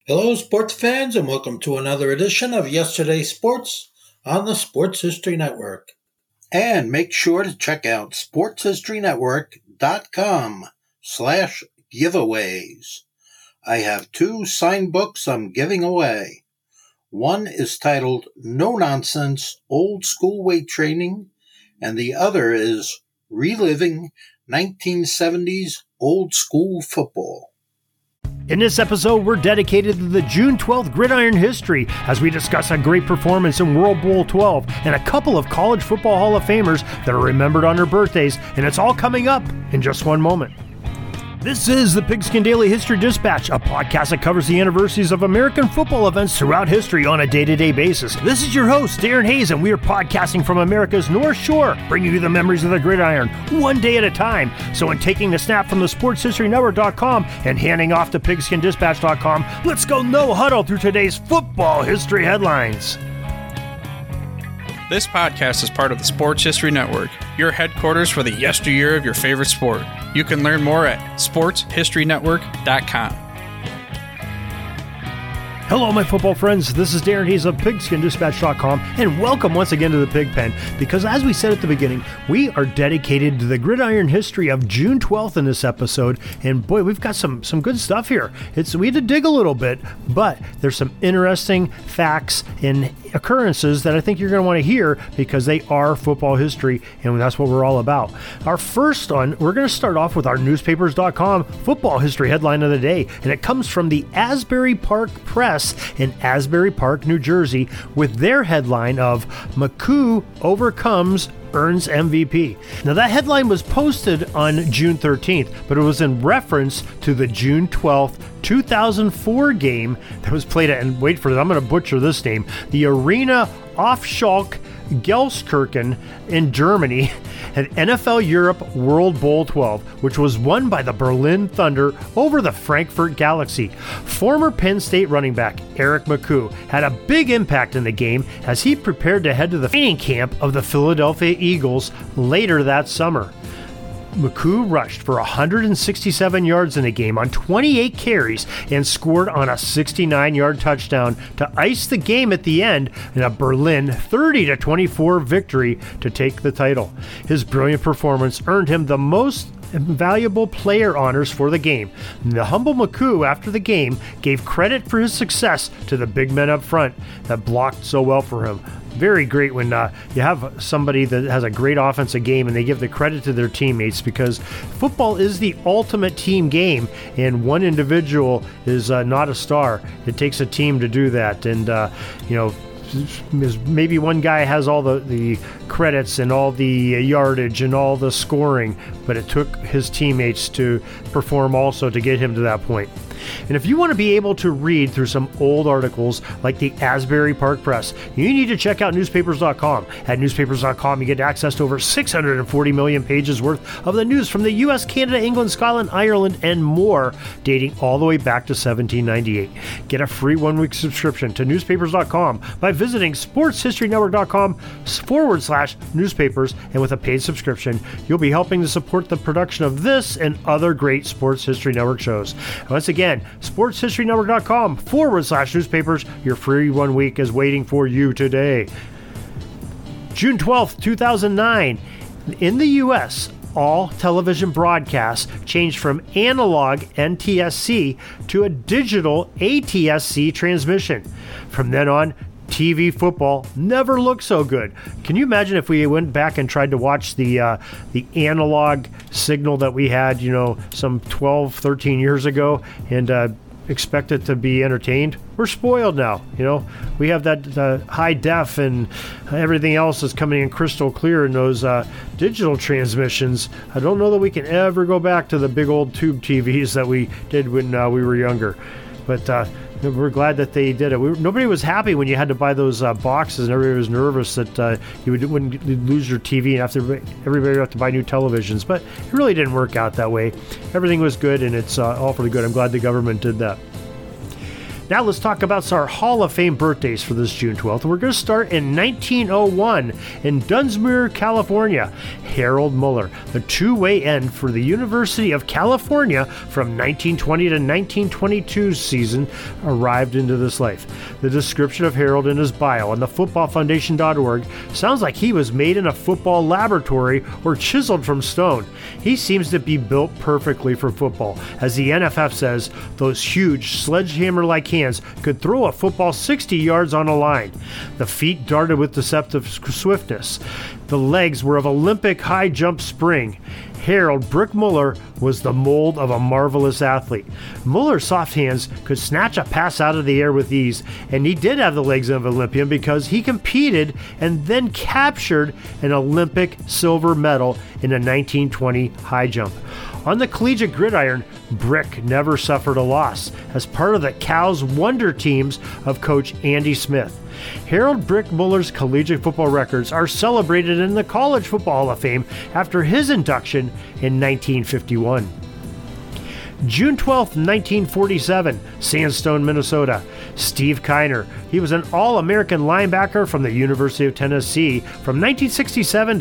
Hello, sports fans, and welcome to another edition of Yesterday's Sports on the Sports History Network. And make sure to check out sportshistorynetwork.com/giveaways. I have two signed books I'm giving away. One is titled No Nonsense Old School Weight Training, and the other is Reliving 1970s Old School Football. In this episode, we're dedicated to the June 12th gridiron history as we discuss a great performance in World Bowl XII and a couple of college football Hall of Famers that are remembered on their birthdays, and it's all coming up in just one moment. This is the Pigskin Daily History Dispatch, a podcast that covers the anniversaries of American football events throughout history on a day-to-day basis. This is your host, Darren Hayes, and we are podcasting from America's North Shore, bringing you the memories of the gridiron, one day at a time. So in taking the snap from the sportshistorynetwork.com and handing off to pigskindispatch.com, let's go no huddle through today's football history headlines. This podcast is part of the Sports History Network, your headquarters for the yesteryear of your favorite sport. You can learn more at sportshistorynetwork.com. Hello, my football friends. This is Darren Hayes of pigskindispatch.com, and welcome once again to the Pig Pen, because as we said at the beginning, we are dedicated to the gridiron history of June 12th in this episode, and boy, we've got some good stuff here. We had to dig a little bit, but there's some interesting facts and occurrences that I think you're going to want to hear because they are football history, and that's what we're all about. Our first one, we're going to start off with our newspapers.com football history headline of the day, and it comes from the Asbury Park Press in Asbury Park, New Jersey, with their headline of McCoo overcomes, earns MVP. Now that headline was posted on June 13th, but it was in reference to the June 12th, 2004 game that was played at, and wait for it, I'm going to butcher this name, the Arena Aufschalk Gelsenkirchen in Germany at NFL Europe World Bowl XII, which was won by the Berlin Thunder over the Frankfurt Galaxy. Former Penn State running back Eric McCoo had a big impact in the game as he prepared to head to the training camp of the Philadelphia Eagles later that summer. McCoo rushed for 167 yards in the game on 28 carries and scored on a 69-yard touchdown to ice the game at the end in a Berlin 30-24 victory to take the title. His brilliant performance earned him the most valuable player honors for the game. The humble McCoo, after the game, gave credit for his success to the big men up front that blocked so well for him. Very great when you have somebody that has a great offensive game and they give the credit to their teammates, because football is the ultimate team game and one individual is not a star. It takes a team to do that, and maybe one guy has all the credits and all the yardage and all the scoring, but it took his teammates to perform also to get him to that point. And if you want to be able to read through some old articles like the Asbury Park Press, you need to check out newspapers.com. At newspapers.com, you get access to over 640 million pages worth of the news from the US, Canada, England, Scotland, Ireland, and more, dating all the way back to 1798. Get a free one-week subscription to newspapers.com by visiting sportshistorynetwork.com/newspapers, and with a paid subscription, you'll be helping to support the production of this and other great Sports History Network shows. Once again, sportshistorynetwork.com/newspapers. Your free 1 week is waiting for you today. June 12th, 2009. In the U.S., all television broadcasts changed from analog NTSC to a digital ATSC transmission. From then on, TV football never looked so good. Can you imagine if we went back and tried to watch the analog signal that we had, some 12, 13 years ago, and expect it to be entertained? We're spoiled now. We have that high def and everything else is coming in crystal clear in those digital transmissions. I don't know that we can ever go back to the big old tube TVs that we did when we were younger. But we're glad that they did it. Nobody was happy when you had to buy those boxes, and everybody was nervous that you wouldn't lose your TV and everybody would have to buy new televisions. But it really didn't work out that way. Everything was good, and it's all for the good. I'm glad the government did that. Now let's talk about our Hall of Fame birthdays for this June 12th. We're going to start in 1901 in Dunsmuir, California. Harold Muller, the two-way end for the University of California from 1920 to 1922 season, arrived into this life. The description of Harold in his bio on the footballfoundation.org sounds like he was made in a football laboratory or chiseled from stone. He seems to be built perfectly for football. As the NFF says, those huge sledgehammer-like hands could throw a football 60 yards on a line. The feet darted with deceptive swiftness. The legs were of Olympic high jump spring. Harold Brick Muller was the mold of a marvelous athlete. Muller's soft hands could snatch a pass out of the air with ease, and he did have the legs of an Olympian because he competed and then captured an Olympic silver medal in a 1920 high jump. On the collegiate gridiron, Brick never suffered a loss as part of the Cal's Wonder teams of Coach Andy Smith. Harold Brick Muller's collegiate football records are celebrated in the College Football Hall of Fame after his induction in 1951. June 12, 1947, Sandstone, Minnesota. Steve Kiner. He was an All-American linebacker from the University of Tennessee from 1967 to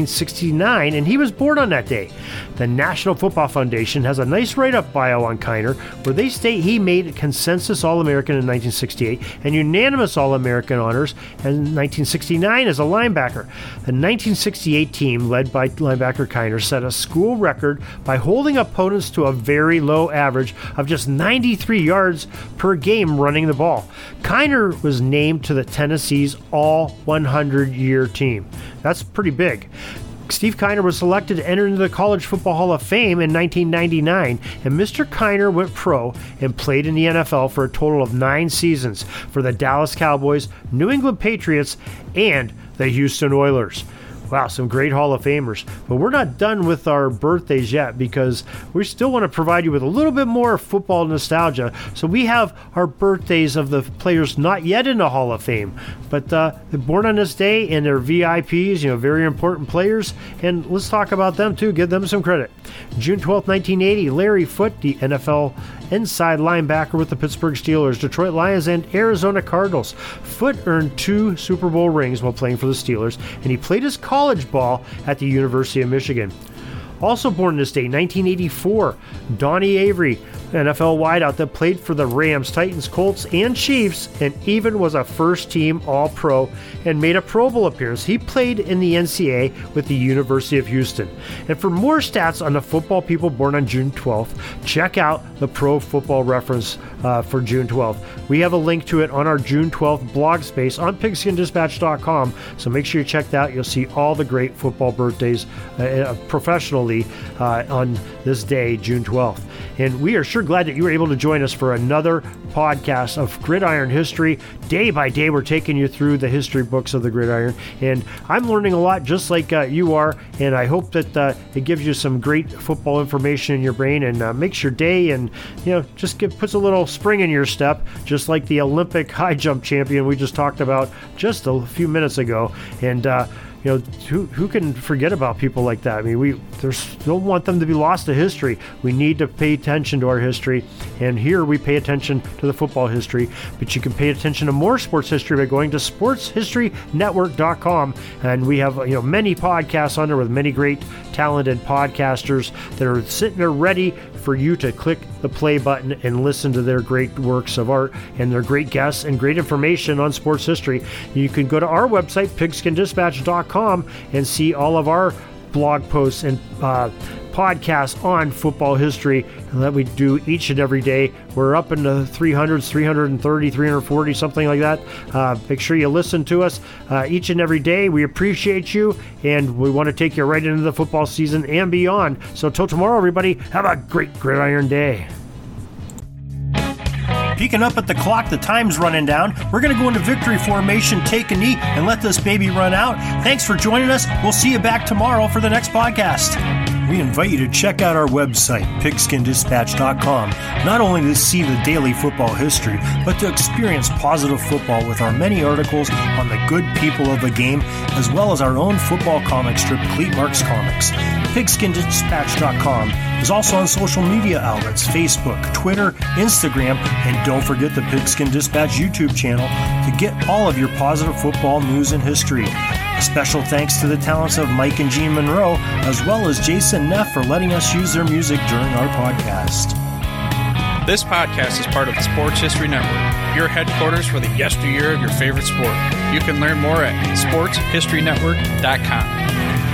1969, and he was born on that day. The National Football Foundation has a nice write-up bio on Kiner, where they state he made consensus All-American in 1968 and unanimous All-American honors in 1969 as a linebacker. The 1968 team, led by linebacker Kiner, set a school record by holding opponents to a very low average of just 93 yards per game running the ball. Kiner was named to the Tennessee's all 100-year team. That's pretty big. Steve Kiner was selected to enter into the College Football Hall of Fame in 1999, and Mr. Kiner went pro and played in the NFL for a total of 9 seasons for the Dallas Cowboys, New England Patriots, and the Houston Oilers. Wow, some great Hall of Famers. But we're not done with our birthdays yet because we still want to provide you with a little bit more football nostalgia. So we have our birthdays of the players not yet in the Hall of Fame, but they're born on this day and they're VIPs, very important players. And let's talk about them too, give them some credit. June 12, 1980, Larry Foote, the NFL inside linebacker with the Pittsburgh Steelers, Detroit Lions, and Arizona Cardinals. Foote earned 2 Super Bowl rings while playing for the Steelers, and he played his college ball at the University of Michigan. Also born this day, 1984, Donnie Avery, NFL wideout that played for the Rams, Titans, Colts, and Chiefs, and even was a first-team All-Pro and made a Pro Bowl appearance. He played in the NCAA with the University of Houston. And for more stats on the football people born on June 12th, check out the Pro Football Reference for June 12th. We have a link to it on our June 12th blog space on pigskindispatch.com, so make sure you check that out. You'll see all the great football birthdays professionally on this day, June 12th. And we are sure glad that you were able to join us for another podcast of Gridiron History. Day by day, we're taking you through the history books of the gridiron, and I'm learning a lot just like you are, and I hope that it gives you some great football information in your brain and makes your day and just puts a little spring in your step, just like the Olympic high jump champion we just talked about just a few minutes ago. And who can forget about people like that? I mean, we don't want them to be lost to history. We need to pay attention to our history, and here we pay attention to the football history, but you can pay attention to more sports history by going to sportshistorynetwork.com, and we have many podcasts on there with many great talented podcasters that are sitting there ready for you to click the play button and listen to their great works of art and their great guests and great information on sports history. You can go to our website, pigskindispatch.com, and see all of our blog posts and podcasts on football history that we do each and every day. We're up in the 300s, 330, 340, something like that. Make sure you listen to us each and every day. We appreciate you, and we want to take you right into the football season and beyond. So till tomorrow, everybody, have a great gridiron day. Peeking up at the clock, the time's running down. We're going to go into victory formation, take a knee, and let this baby run out. Thanks for joining us. We'll see you back tomorrow for the next podcast. we invite you to check out our website, pigskindispatch.com, not only to see the daily football history, but to experience positive football with our many articles on the good people of the game, as well as our own football comic strip, Cleat Marks Comics. Pigskindispatch.com is also on social media outlets, Facebook, Twitter, Instagram, and don't forget the Pigskin Dispatch YouTube channel to get all of your positive football news and history. A special thanks to the talents of Mike and Gene Monroe, as well as Jason Neff for letting us use their music during our podcast. This podcast is part of the Sports History Network, your headquarters for the yesteryear of your favorite sport. You can learn more at sportshistorynetwork.com.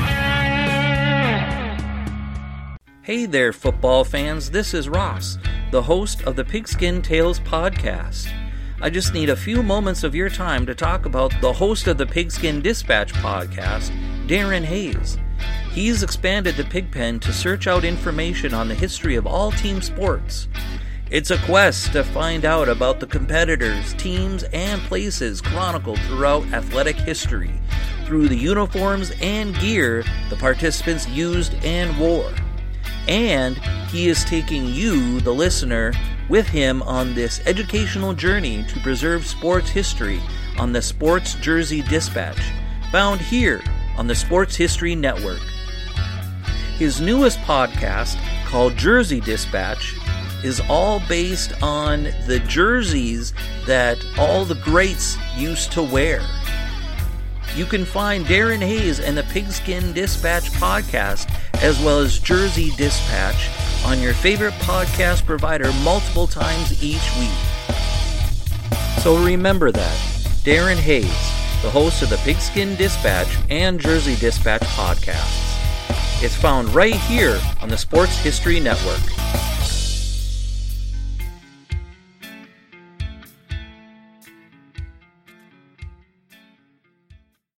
Hey there, football fans. This is Ross, the host of the Pigskin Tales podcast. I just need a few moments of your time to talk about the host of the Pigskin Dispatch podcast, Darren Hayes. He's expanded the Pigpen to search out information on the history of all team sports. It's a quest to find out about the competitors, teams, and places chronicled throughout athletic history through the uniforms and gear the participants used and wore. And he is taking you, the listener, with him on this educational journey to preserve sports history on the Sports Jersey Dispatch, found here on the Sports History Network. His newest podcast, called Jersey Dispatch, is all based on the jerseys that all the greats used to wear. You can find Darren Hayes and the Pigskin Dispatch podcast, as well as Jersey Dispatch, on your favorite podcast provider multiple times each week. So remember that, Darren Hayes, the host of the Pigskin Dispatch and Jersey Dispatch podcasts. It's found right here on the Sports History Network.